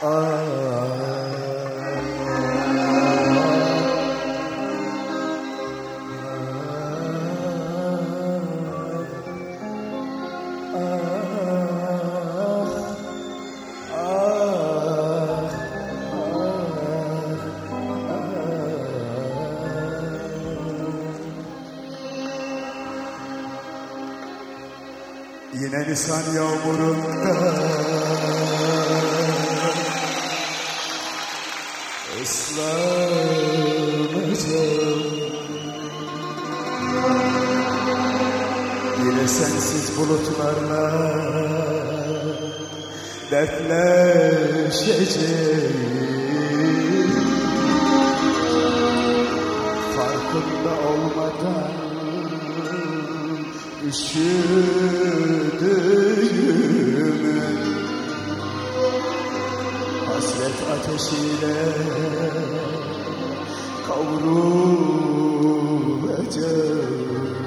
Yine Nisan yağmurunda ıslanacağım. Yine sensiz bulutlarla dertleşeceğim. Farkında olmadan üşüdüğümü hasret ateşiyle kavrulacağım.